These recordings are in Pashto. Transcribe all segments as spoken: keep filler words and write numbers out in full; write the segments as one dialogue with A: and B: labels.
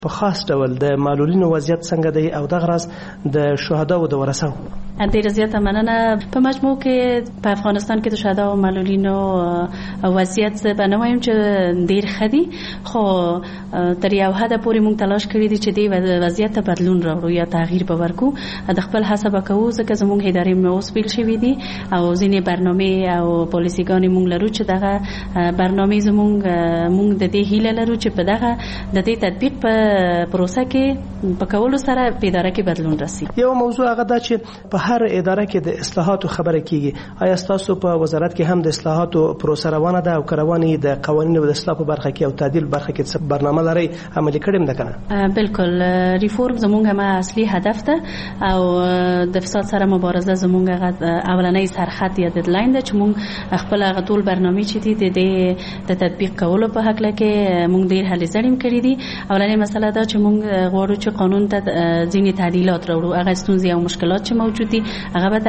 A: په خاص ډول د معلولینو وضعیت څنګه دی او دغه راز د شهداو د ورثو؟
B: ډېره زیاته مننه. په مجموع کې په افغانستان کې د شهدا او معلولینو وضعیت به نه وایم چې ډېر ښه دی، خو تر یو حده پورې موږ تلاش کړی دی چې دې وضعیت ته بدلون راوړو یا تغییر به ورکړو. د خپل هڅه به کوو ځکه زموږ ادارې مې اوس بیل شوي دي او ځینې برنامې او پالیسیګانې موږ لرو چې دغه برنامې زموږ موږ د دې هیله لرو چې په دغه د دې تطبیق په پروسه کې په کولو سره په اداره کې بدلون راسي.
A: یو موضوع هغه دا چې په هر اداره کې د اصلاحاتو خبره کیږي. آیا تاسو په وزارت کې هم د اصلاحاتو پروسه روانه ده او روانه د قوانینو د اصلاح په برخه کې او تعدیل برخه کې څه برنامه لري عملي کړم ده کنه؟
B: بالکل. ریفورم زموږ هم اصلي هدف ده او د فساد سره مبارزه زموږ اولنۍ سرخط یا ډیډلاین ده چې موږ خپل هغه ټول برنامې چې دي د د تطبیق کولو په حق لکه موږ ډیر هلې ځړیم کړی دي. اولنۍ مسله دا چې موږ غواړو چې قانون ته ځینې تعدیلات راوړو، هغه ستونزې او مشکلات چې موجود دي هغه به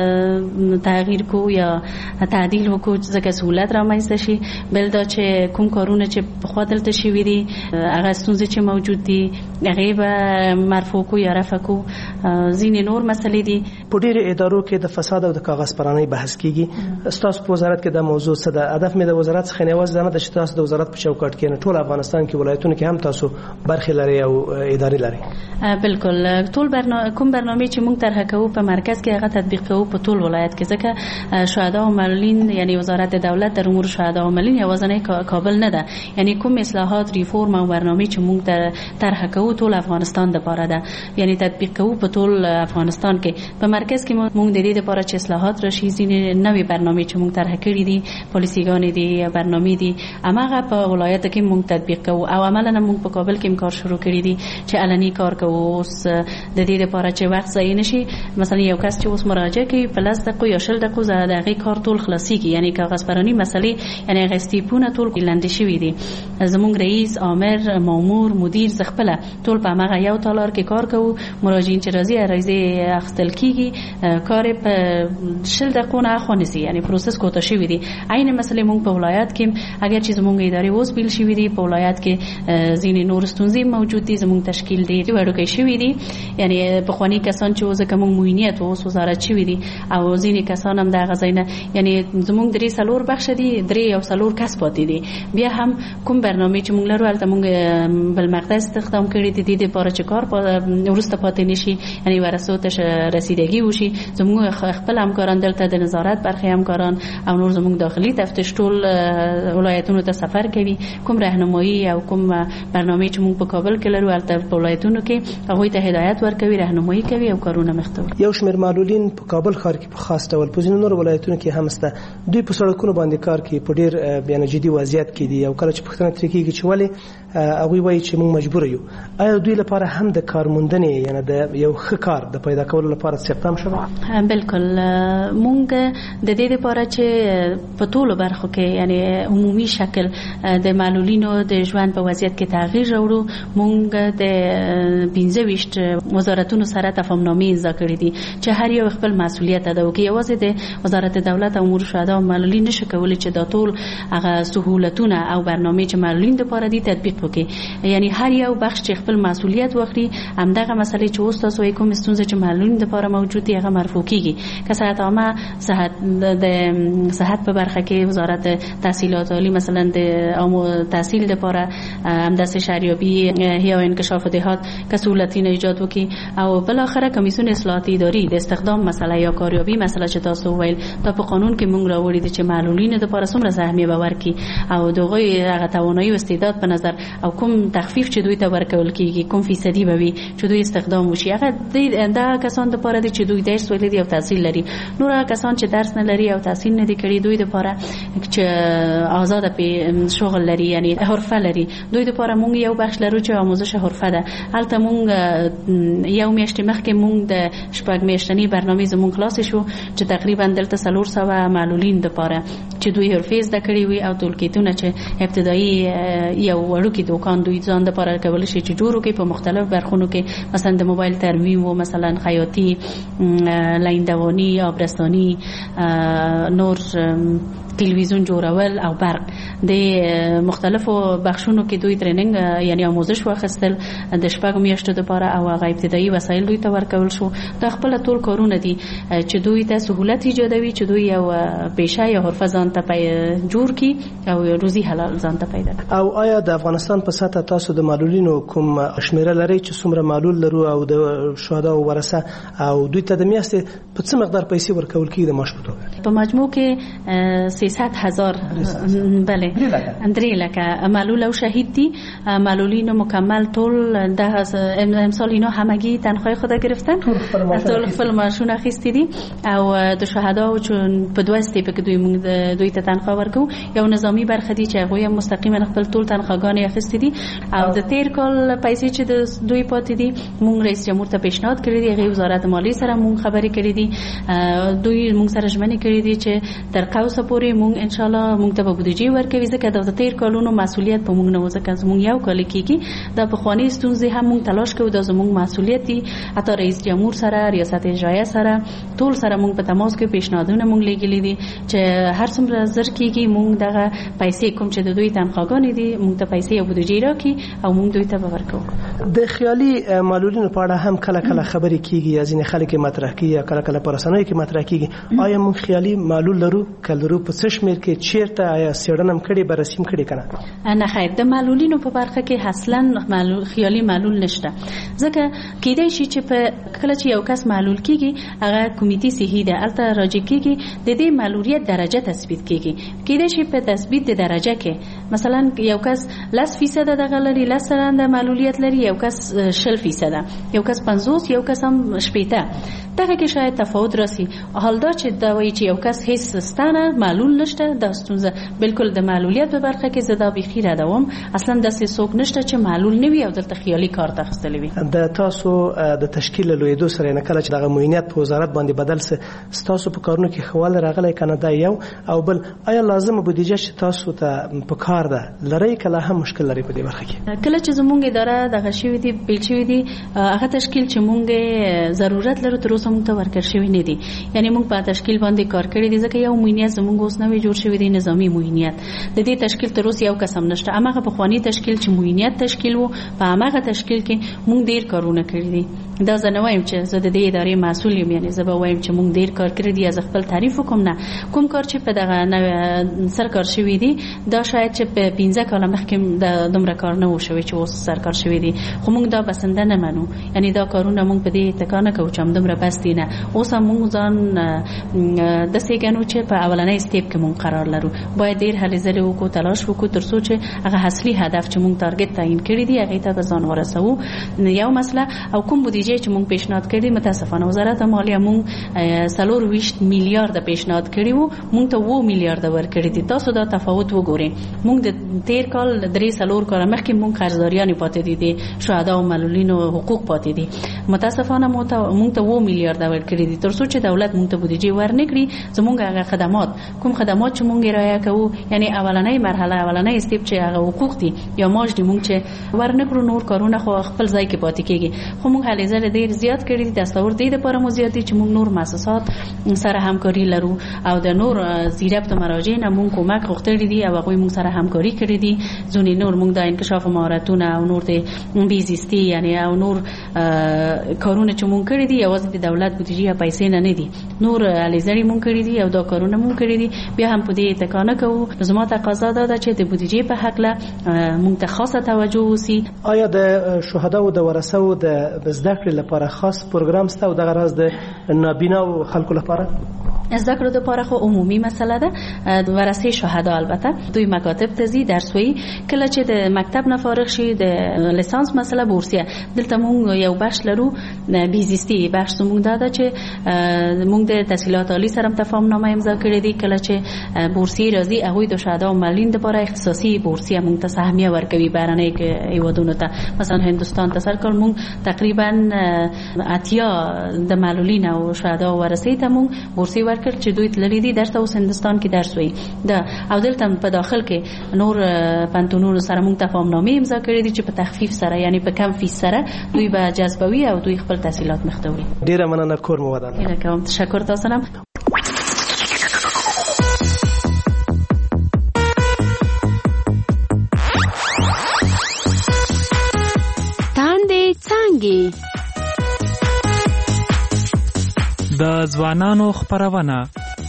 B: تغییر کو یا تعدیل وکړو ځکه سهولت رامنځته شي. بل دا چې کوم کارونه چې پخوا دلته شوي دي هغه ستونزې چې موجود دي هغې به مرفوع کو یا رفع کو. ځینې نور مسلې دي.
A: په ډېرو ادارو کې د فساد او د کاغذ پرانۍ بحث کیږي. ستاسو په وزارت کې دا موضوع څه ده؟ هدف مې د وزارت څخه نه یوازې دا نه ده چې تاسو د وزارت په چوکاټ کې نه ټول افغانستان کې ولایتونو کې هم تاسو برخې لري او ادارې لري.
B: بالکل. ټول برنامه کوم برنامه چې موږ طرح کوو په مرکز کې هغه تطبیق کوو په ټول ولایت کې ځکه شهدا او معلولین یعنی وزارت دولت در امور شهدا او معلولین یوازې کابل نه ده، یعنی کوم اصلاحات ریفورم او برنامه چې موږ طرح کوو ټول افغانستان لپاره ده، یعنی تطبیق کوو په ټول افغانستان کې. په مرکز کې موږ د دې لپاره چې اصلاحات راشي ځینې نوې برنامه چې موږ طرح کړې دي پالیسیګانې دي یا برنامې دي هغه په ولایت کې موږ تطبیق کوو او عملاً موږ په کابل کې کار شروع کړی دي چې علني کار کوو. اوس د دې لپاره چې وخت ضایع نشي مثلا یو کس چې اوس مراجعه کوي په لس دقیقو یا شل دقیقو زه د هغې کار ټول خلاصیږي، یعنی کاغذ پراني مسلې یعنی هغه استیپونه ټول لاندې شوي دي. زموږ رئیس آمر مامور مدیر زه خپله ټول په همغه یو تالار کې کار کوو. مراجعین چې راځي عریضې اخیستل کېږي کار په شل دقیقو نه اخوا نیسي، یعنی پروسس کوتاه شوي دي. عین مسلې موږ په ولایت کې اگر چې زموږ ادارې اوس بیل شوي دي په ولایت کې ځینې نور ستونزې موجود دي. زموږ تشکیل دی وړوکی شوي دي، یعنی پخواني کسان چې اوس کوم موینیت اوس وزارت شوي دي او ځینې کسان هم دغه ځای نه، یعنی زموږ درې څلور بخش دي درې او څلور کس پاتې دي. بیا هم کوم برنامه چې موږ لرو هلته موږ بل مقطع استخدام کړي دي د دې لپاره چې کار وروسته پاتې نشي، یعنی ورثو ته رسیدګي وشي. زموږ خپل همکاران دلته د نظارت برخې همکاران او نور زموږ داخلي تفتیش ټول ولایتونو ته سفر کوي. کوم راهنمایي او کوم برنامه چې موږ په کابل کې لرو هلته په ولایتونو کې هغوی ته هدایت ورکوي، راهنمایي کوي او کارونه مخته وړي.
A: یو شمېر معلولین په کابل ښار کې په خاص ډول په ځینو نورو ولایتونو کې هم شته. دوی په سړکونو باندې کار کوي په ډېر بیان جدي وضعیت کې دي او کله چې پوښتنه ترې کېږي چې ولې هغوی وایي چې موږ مجبوره یو. آیا دوی لپاره هم د کار موندنې یعنی د یو ښه کار د پیدا کولو لپاره څه اقدام شوی؟
B: بالکل. موږ د دې لپاره چې په ټولو برخو کې یعنی عمومي شکل د معلولینو د ژوند په وضعیت کې تغییر راوړو، موږ د پنځه ویشت وزارتونو سره تفاهمنامې امضا کړې دي چې هر یو خپل مسؤلیت ادا وکړي. یوازې د وزارت دولت امور شهدا او معلولین نشي کولی چې دا ټول هغه سهولتونه او برنامې چې معلولین لپاره دي تطبیق وکړي، یعنی هر یو بخش چې خپل مسؤلیت واخلي. همدغه مسلې چې اوس تاسو یې کوم ستونزې چې معلولین لپاره موجود دي هغه مرفوع کیږي. که صحت عامه صحت د صحت په برخه کې وزارت تحصیلات عالی مثلا د عامه تحصیل لپاره همداسې شهریابی یا انکشاف دهات که سهولتونه ایجاد وکړي او بل آخره کمیسیون اصلاحاتی اداری د استخدام مسله یا کاریابی مسله چې تاسو ویل دا په قانون کې موږ راوړی دي چې معلولین لپاره څومره سهمیه به ورکړي او دغه هغه توانایی او استعداد په نظر او کوم تخفیف چې دوی ته ورکول کیږي کوم فیصدي به وي چې دوی استخدام وشي. هغه دا کسان لپاره دي چې دوی درس ویلي دي او تحصیل لري. نور کسان چې درس نه لري او تحصیل نه دي کړي دوی لپاره چې آزاد په شغل لري یعنی حرفه لري. دوی لپاره موږ یو بخش لرو چې آموزش حرفه ده. البته موږ یو میاشت مخکې موږ د شپږ میاشتنی برنامه زمون خلاص شو چې تقریبا دلته څلور سوه معلولین دپاره چې دوی حرفې زده کړي وي او ټولکیتونه چې ابتدایي یو وړوکی دوکان دوی ځان دپاره کولی شي چې جوړ کړي په مختلف برخونو کې، مثلا د موبایل ترمیم و مثلا خیاطي، لیندوانی، آبرستانی، نور تلویزیون جوړول او برق د مختلفو بخشونو کې دوی تریننګ یعنی آموزش واخیستل د شپږو میاشتو دپاره او هغه ابتدایي وسایل دوی ته ورکول شو. دا خپله ټول کارونه دي چې دوی ته سهولت ایجادوي چې دوی یو پیشه یا حرفه ځان ته جوړ کړي او روزي حلال ځان ته پیدا کړي.
A: او آیا د افغانستان په سطح تاسو د معلولینو کوم شمیره لرئ چې څومره معلول لرو او د شهدا او ورثه او دوی ته د میاشتې په څه مقدار پیسې ورکول کېږي د معاش په توګه؟
B: په مجموع کې سیصد هزار بله درې لکه معلول او شهید دي. معلولین مکمل ټول ده امسال اینا همگی تنخواه خود گرفتن، ټول خپل معاشونه اخیستی دي او د شهدا چون په دوه استیپه کې دوی دوی ته تنخواه ورکو یو نظامی برخه دي چې هغه مستقیما خپل ټول تنخواهګان اخیستی دي او د تیر کال پیسې چې د دوی پاتې دي مونږ رئیس جمهور ته پیشنهاد کړی دی، هغه وزارت مالی سره مونږ خبرې کړې دي، دوی مونږ سره ژمنې کړې دي چې تر قوسه پورې مونږ ان شاء الله مونږ ته به بودجه ورکوي ځکه د تیر کالونو مسؤلیت په مونږ نه و، ځکه زمونږ یو کال کېږي دا پخوانۍ ستونزې هم مونږ تلاش کوو، دا زمونږ مسؤلیت دي. حتی رئیس جمهور سره، ریاست اجرایه سره، ټول سره مونږ په تماس کې پیشنهادونه مونږ لګلي دي چې هر څومره زر کېږي مونږ دغه پیسې کوم چې د دوی تنخواهګانې دي مونږ ته پیسې او بودجه راکړي او مونږ دوی ته به ورکوو.
A: د خیالي معلولینو په اړه هم کله کله خبرې کېږي یا ځینې خلک مطرح کوي یا کله کله په رسنیو کې مطرح کېږي. آیا مونږ خیالي معلول لرو؟ که لرو په څه شمېر کې، چیرته، آیا څېړنه هم کړې، بررسي هم کړې که نه؟
B: نه خیر، د معلولینو په برخه کې اصلا معلول خیالي معلول نشته، ځکه کېدای شي چې په کله چې یو کس معلول کېږي هغه کمیټې صحي ده هلته راجع کېږي د دې معلولیت درجه تثبیت کېږي. کېدای شي په تثبیت د درجه کې مثلا یو کس لس فیصده دغه لري، لس سلنده معلولیت لري، یو کس شل فیصده، یو کس پنځوس، یو کس هم شپېته، دغه کې شاید تفاوت راسي. حال دا چې دا وایي چې یو کس هیڅ ستانه معلول نشته، دا ستونزه بالکل د معلولیت په برخه کې زه دا بیخي ردوم. اصلا داسې څوک نشته چې معلول نه وي او دلته خیالي کار ته اخیستلی وي. د
A: تاسو د تشکیل لویدو سره نه کله چې دغه معینیت په وزارت باندې بدل سه ستاسو په کارونو کې خواله راغلی کنه؟ دا یو او بل آیا لازمه بودیجه چې تاسو ته په کار ده لري کله هم مشکل لري په دې برخه کې؟
B: کله چې زمونږ اداره دغه شوی دی بیل شوی دی هغه تشکیل چې مونږ ضرورت لرو تر اوسه مونږ ته ورکړ شوی نه دی، یعنی مونږ په تشکیل باندې کار کړی دی ځکه یو معینیت زمونږ اوس نوی جوړ شوی دی، نظامی معینیت. د دې تشکیل تر اوسه یو کس هم نشته. هغه په خواني تشکیل چې معینیت تشکیل وو په هغه تشکیل کې مونږ ډیر کارونه کړی دي. دا زه نه وایم چې زه د دې ادارې مسؤل یم، یعنی زه به وایم چې مونږ ډیر کار کړی دی. از خپل تعریف کوم نه کوم کار چې په دغه سرکار شوی دی دا شاید چې په پنځه کاله مخکې د دومره کار نه و شوی چې اوس سرکار شوی دی، خو مونږ دا بسنده نه منو، یعنی دا کارونه مونږ په دې اتکا نه کوو چې همدومره بس دی نه. اوس هم مونږ ځان داسې ګڼو چې په اولنۍ سټیپ کې مونږ قرار لرو، باید ډیر هلې ځلې وکړو، تلاش وکړو تر څو چې هغه اصلي هدف چې مونږ ټارګټ تعیین کړی دی هغې ته به ځان ورسوو. یو مسله او کوم بودیجه چې مونږ پیشنهاد کړی متاسفانه وزارت مالیه مونږ څلور ویشت میلیارد پیشنهاد کړی وو، مونږ ته اووه میلیارد ورکړي دي. تاسو دا تفاوت وګورئ. مونږ د تیر کال درې څلور کاله مخکې مونږ قرضداریانې پاتې دي، د شهدا او معلولینو حقوق پاتې دي. متاسفانه مونږ ته اووه میلیارد ورکړي دي تر څو چې دولت مونږ ته بودیجه ورنکړي. زمونږ هغه خدمات کوم خدمات چې مونږ رعایه کوو، یعنی اولنۍ مرحله اولنۍ استیپ چې هغه حقوق دي یا ماش دي، مونږ چې ورنکړو نور کارونه خو خپل ځای کې پاتې کېږي. خو مونږ هلې ځلې ډېر زیات کړي دي. دستور دې دپاره مو زیات دي چې مونږ نور مؤسسات سره همکاري لرو او د نور زیربط مراجع نه مونږ کومک غوښتلی دي او هغوی مونږ سره همکاري کړي دي. ځینې نور مونږ د انکشاف مهارتونه او نور د بېزیستي یعنی او نور کارونه چې مونږ کړي دي یوازې د دولت بودیجې یا پیسې نه نه دي، نور هلې ځلې مونږ کړي دي او دا کارونه مونږ کړي دي. بیا هم په دې اتکا نه کوو. زما تقاضا دا ده چې د بودیجې په هکله مونږ ته خاصه توجه وسي.
A: آیا د شهدا او د ورثو د زده کړې لپاره خاص پروګرام شته او دغه راز د نابینا خلکو لپاره؟
B: زده کړو لپاره خو عمومي مسله ده ورثه شهدا البته دوی مکاتب تزي درسوي کله چې د مکتب نه فارغ شي د لیسانس مسله بورسیه دلته مونږ یو بخش لرو بیزیستی بخش مونږ دا چې مونږ د تحصیلات عالی سره تفاهم نامه امضا کړې دي کله چې بورسي راځي هغه د شهدا او معلولین لپاره اختصاصي بورسیه مونږ ته سهمیه ورکوي بهرنۍ هیوادونو ته مثلا هندستان ته سر کول مونږ تقریبا اتیا د معلولین او شهدا ورثه ته مونږ بورسي ورکړ چې دوی تللی دي درس اوس هندستان کې درس وي دا او دلته په داخل کې نور پانتونونو سره مونږ تفاهم نامه امضا کړې دي چې په تخفیف سره یعنی په کم فیس سره دوی به جذبوي او دوی خپل تحصیلات مخته وړي.
A: ډیره مننه کور مو ودان.
B: ډیره کوم تشکر تاسو نه.
C: تاندې څنګه
D: د ځوانانو خبرونه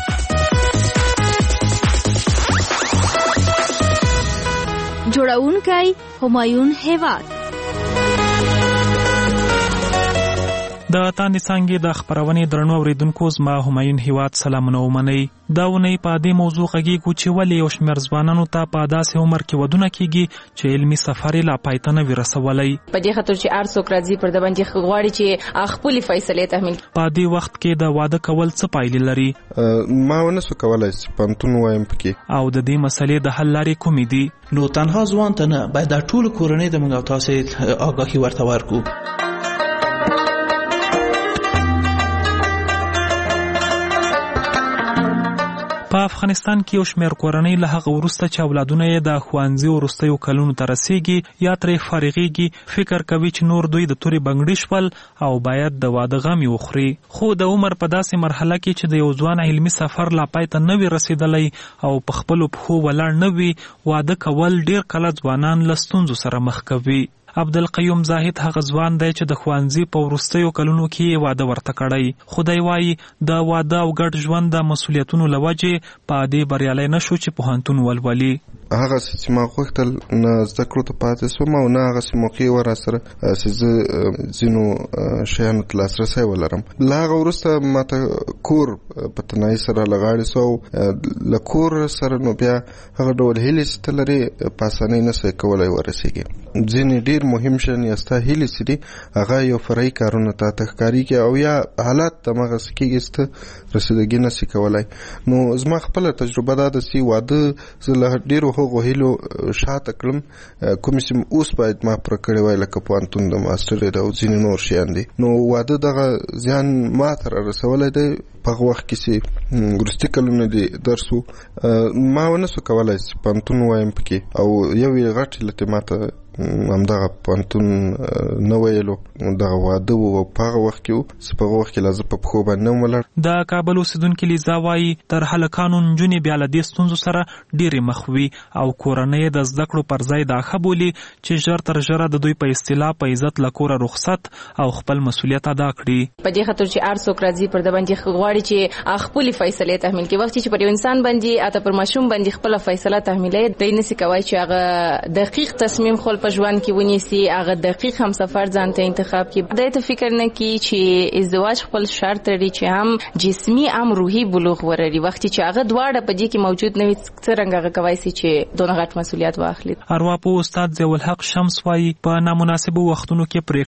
C: جوړونکی همایون هیواد.
D: د تاندې څنګه د خبرونې درنو اوریدونکو زما همایون هیواد سلامونه ومنئ. دا ونی په دې موضوع غږیږو چې ولې یو شمېر ځوانانو ته په داسې عمر کې ودونه کیږي چې علمي سفر یې لا پای ته نه وي رسولی.
E: په دې خاطر چې هر څوک راځي پر د باندې غواړي چې خپلې فیصلې تحمیل.
D: په دې وخت کې د واده کول څه پایلې لري؟
F: ما ونه سو کولای چې پانتون وایم پکې.
D: او د دې مسلې د حل لارې کومې دي؟
G: نو تنها ځوان ته نه باید د ټول کورنۍ د موږ تاسو آگاهي ورته ورکو.
D: په افغانستان کې یو شمېر کورنۍ له هغه وروسته چې اولادونه یې د ښوونځي وروستیو کلونو ته رسیږي یا ترې فارغېږي فکر کوي چې نور دوی د تورې بنګړي شول او باید د واده غم یې وخوري. خو د عمر په داسې مرحله کې چې د یو ځوان علمي سفر لا پای ته نه وي رسېدلی او په خپلو پښو ولاړ نه وي واده کول ډېر کله ځوانان له ستونزو سره مخ کوي. عبدالقیوم زاهد هغه ځوان دی چې د ښوونځي په وروستیو کلونو کې واده ورته کړی. خدای وایي د واده او ګډ ژوند د مسؤلیتونو له وجې په دې بریالی نه شو چې پوهنتون ولولي.
F: هغه چې ما غوښتل نه زده کړو ته پاتې سوم او نه هغه موقع ور سره چې زه ځینو شیانو ته لاسرسی ولرم. له هغه وروسته ماته کور په تنهایي سره لغاړې سو له کور سره نو بیا هغه ډول هیلې چې ته لرې په اسانۍ نه سې کولی ورسېږي. ځینې ډېر مهم شیان یا ستا هیلې چې دي هغه یو فرعي کارونه تا ته ښکارېږي او یا حالات هماغسې کېږي چې ته رسېدګي نه سې کولی. نو زما خپله تجربه دا ده چې واده زه له ډېرو هغو هیلو شاته کړم کومې چې اوس باید ما پوره کړې وای لکه پوهنتون د ماسټر او ځینې نور شیان دي. نو واده دغه زیان ما ته را رسولی دی په هغه وخت کې چې وروستي کلونه دي درس و ما ونه سو کولی چې پوهنتون وایم پکې او یو یې غټ علت ما ته همدغه پوهنتون نه ویلو دغه واده و په هغه وخت کې و چې په هغه وخت کې لا زه په پښو باندې نه وم ولاړ.
D: د کابل اوسېدونکي لیزا وایي تر هلکانو نجونې بیا له دې ستونزو سره ډېرې مخ وي او کورنۍ د زده کړو پر ځای دا ښه بولي چې ژر تر ژره د دوی په اصطلاح په عزت له کوره رخصت او خپل مسؤلیت ادا کړي.
E: په دې خاطر چې هر څوک راځي پر د باندې غواړي چې خپلې فیصلې تحمیل کړي. وخت چې پر یو انسان باندې اته پر ماشوم باندې خپل فیصله تحمیلوي دی نسي کوي چې هغه دقیق تصمیم خپل په ژوند کې ونیسي هغه دقیق هم سفر ځان ته انتخاب کړي. دا ته فکر نه کوي چې ازدواج خپل شرط لري چې هم جسمي هم روحي بلوغ ورري. وخت چې هغه دواړه په دې کې موجود نه وي څرنګه هغه کوي چې دونه غټ مسؤلیت واخلي.
D: ارواپوه استاد ضیاء الحق شمس وایي په نامناسبو وختونو کې پرې